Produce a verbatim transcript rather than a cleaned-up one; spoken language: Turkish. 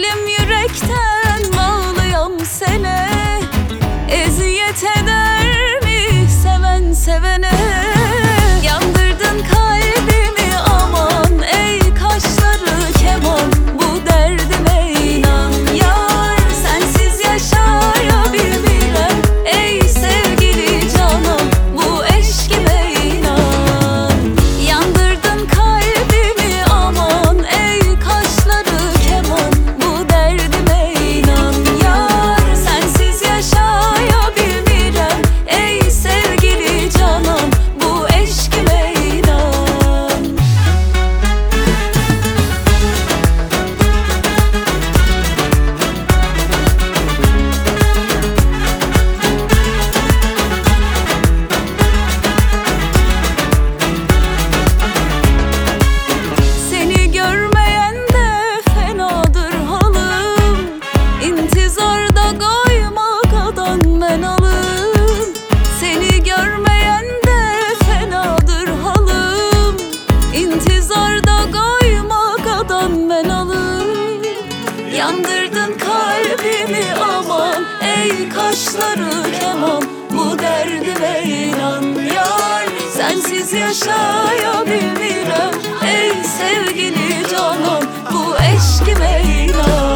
Sevdim yürekten bağlıyam sene. Eziyet eder mi seven sevene? Yandırdın kalbimi aman, ey kaşları keman. Bu derdime inan yar, sensiz yaşayabilmirem. Ey sevgili canım, bu eşkime inan. Yandırdın kalbimi aman, ey kaşları keman. Bu derdime inan yar, sensiz yaşayabilmirem. Ey sevgili canım, bu eşkime inan. Seni görmeyen de fenadır halım. İntizarda koymadan ben alım. Seni görmeyen de fenadır halım. İntizarda koymadan ben alım. Yandırdın kalbimi aman, ey kaşları keman. Bu derdime inan yar, sensiz yaşayabilmirem. Ey sevgili canım, bu eşkime inan.